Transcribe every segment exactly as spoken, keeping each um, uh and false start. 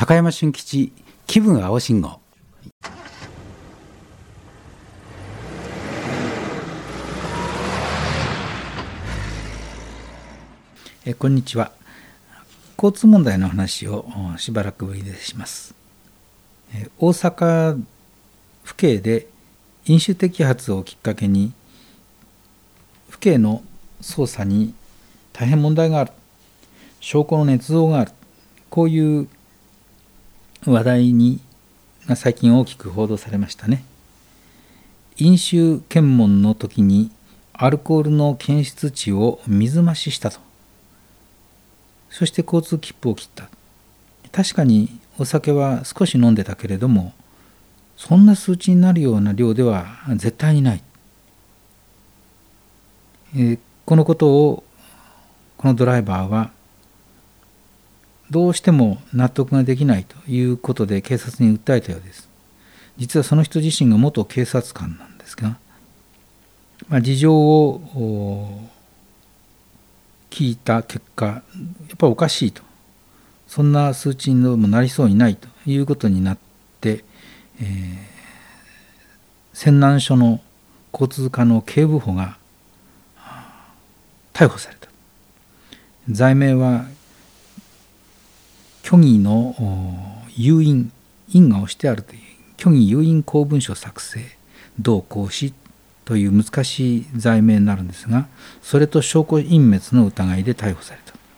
高山俊吉気分青信号。えこんにちは。交通問題の話をしばらくぶりでします。え大阪府警で飲酒摘発をきっかけに府警の捜査に大変問題がある、証拠の捏造がある、こういう話題にが最近大きく報道されましたね。飲酒検問の時にアルコールの検出値を水増ししたと。そして交通切符を切った。確かにお酒は少し飲んでたけれども、そんな数値になるような量では絶対にない。えー、このことをこのドライバーはどうしても納得ができないということで警察に訴えたようです。実はその人自身が元警察官なんですが、まあ、事情を聞いた結果、やっぱりおかしいと、そんな数値にもなりそうにないということになって、えー、泉南署の交通課の警部補が逮捕された。罪名は虚偽の誘引、因果をしてあるという虚偽誘引公文書作成、同行使という難しい罪名になるんですが、それと証拠隠滅の疑いで逮捕され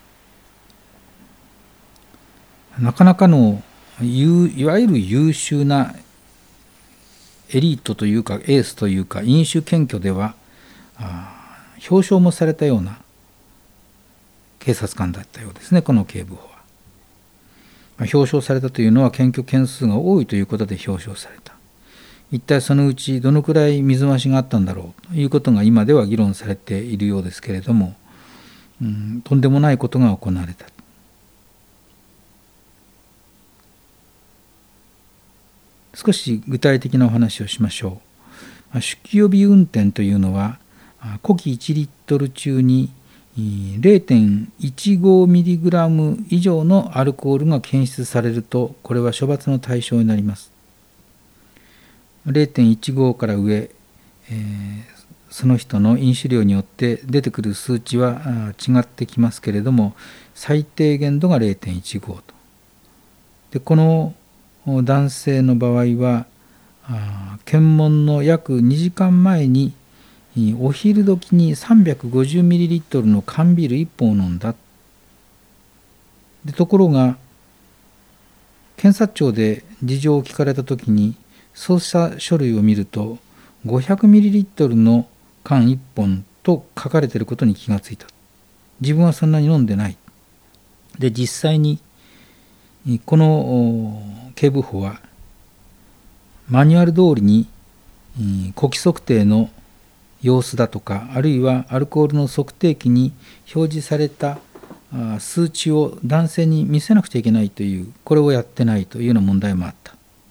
た。なかなかのいわゆる優秀なエリートというかエースというか飲酒検挙では表彰もされたような警察官だったようですね、この警部補は。表彰されたというのは検挙件数が多いということで表彰された。一体そのうちどのくらい水増しがあったんだろうということが今では議論されているようですけれども、うん、とんでもないことが行われた。少し具体的なお話をしましょう。酒気帯び運転というのは呼気いちリットル中に れいてんいちごミリグラム 以上のアルコールが検出されると、これは処罰の対象になります。れいてんいちご から上、えー、その人の飲酒量によって出てくる数値は違ってきますけれども、最低限度が れいてんいちご と。で、この男性の場合は検問の約にじかんまえにお昼時に さんびゃくごじゅうミリリットル の缶ビールいっぽんを飲んだ。でところが検察庁で事情を聞かれた時に捜査書類を見ると ごひゃくミリリットル の缶いっぽんと書かれていることに気がついた。自分はそんなに飲んでない。で実際にこの警部補はマニュアル通りに呼気測定の様子だとか、あるいはアルコールの測定器に表示された数値を男性に見せなくちゃいけないという、これをやってないというような問題もあった。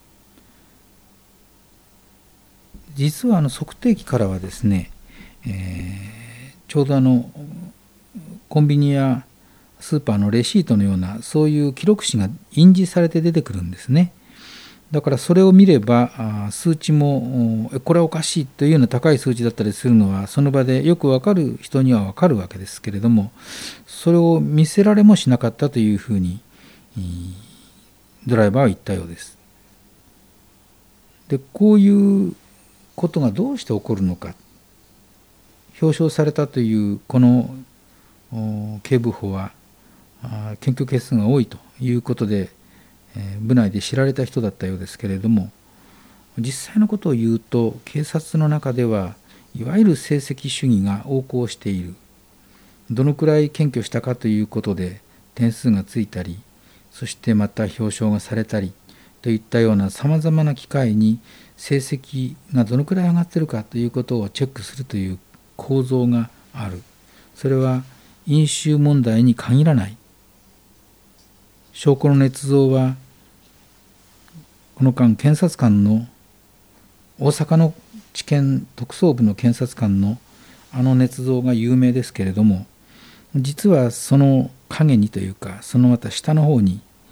実はあの測定器からはですね、えー、ちょうどあのコンビニやスーパーのレシートのようなそういう記録紙が印字されて出てくるんですね。だからそれを見れば数値もこれはおかしいというような高い数値だったりするのはその場でよく分かる人には分かるわけですけれども、それを見せられもしなかったというふうにドライバーは言ったようです。でこういうことがどうして起こるのか、表彰されたというこの警部補は検挙件数が多いということで部内で知られた人だったようですけれども、実際のことを言うと警察の中ではいわゆる成績主義が横行している。どのくらい検挙したかということで点数がついたり、そしてまた表彰がされたりといったようなさまざまな機会に成績がどのくらい上がっているかということをチェックするという構造がある。それは飲酒問題に限らない。証拠の捏造はこの間検察官の大阪の地検特捜部の検察官のあの捏造が有名ですけれども、実はその陰にというかそのまた下の方に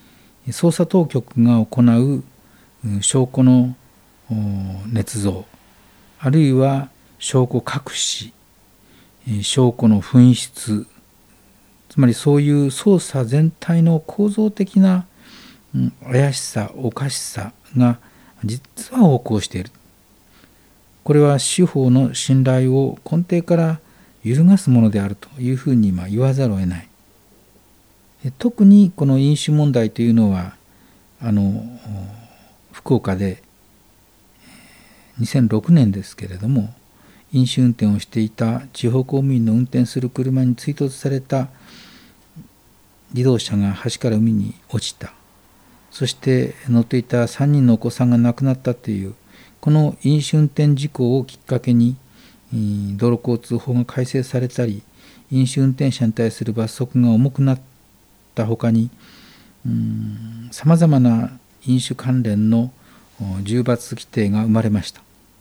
捜査当局が行う証拠の捏造、あるいは証拠隠し、証拠の紛失、つまりそういう捜査全体の構造的な怪しさ、おかしさが実は横行している。これは司法の信頼を根底から揺るがすものであるというふうに言わざるを得ない。特にこの飲酒問題というのは、あの福岡でにせんろくねんですけれども、飲酒運転をしていた地方公務員の運転する車に追突された自動車が橋から海に落ちた。そして乗っていたさんにんのお子さんが亡くなったという、この飲酒運転事故をきっかけに道路交通法が改正されたり、飲酒運転者に対する罰則が重くなったほかに、さまざまな飲酒関連の重罰規定が生まれました。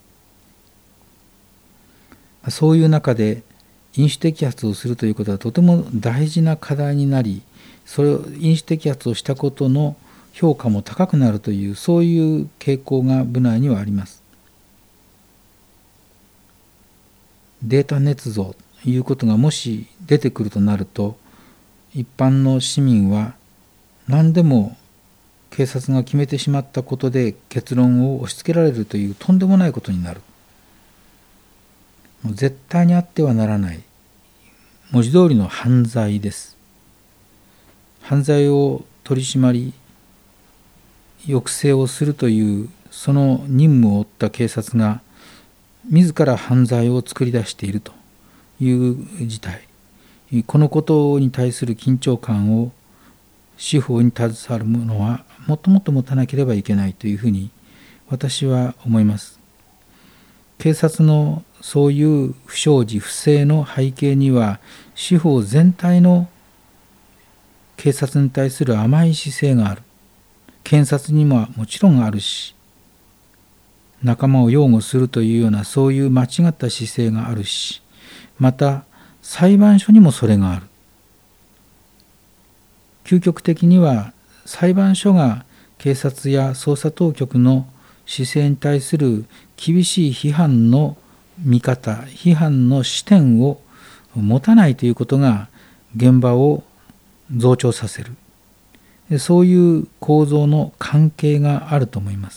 そういう中で飲酒摘発をするということはとても大事な課題になり、それを飲酒摘発をしたことの評価も高くなるという、そういう傾向が部内にはあります。データ捏造ということがもし出てくるとなると、一般の市民は何でも警察が決めてしまったことで結論を押し付けられるというとんでもないことになる。もう絶対にあってはならない、文字通りの犯罪です。犯罪を取り締まり抑制をするというその任務を負った警察が自ら犯罪を作り出しているという事態、このことに対する緊張感を司法に携わる者はもっともっと持たなければいけないというふうに私は思います。警察のそういう不祥事不正の背景には、司法全体の警察に対する甘い姿勢がある。検察にももちろんあるし、仲間を擁護するというようなそういう間違った姿勢があるし、また裁判所にもそれがある。究極的には裁判所が警察や捜査当局の姿勢に対する厳しい批判の見方、批判の視点を持たないということが現場を増長させる。そういう構造の関係があると思います。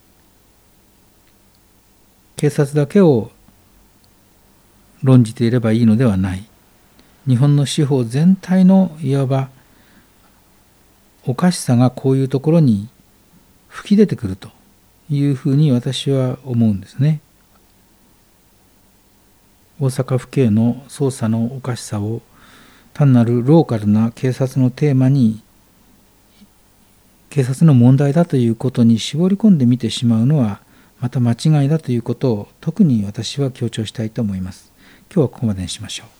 警察だけを論じていればいいのではない。日本の司法全体のいわばおかしさがこういうところに吹き出てくるというふうに私は思うんですね。大阪府警の捜査のおかしさを単なるローカルな警察のテーマに、警察の問題だということに絞り込んでみてしまうのはまた間違いだということを特に私は強調したいと思います。今日はここまでにしましょう。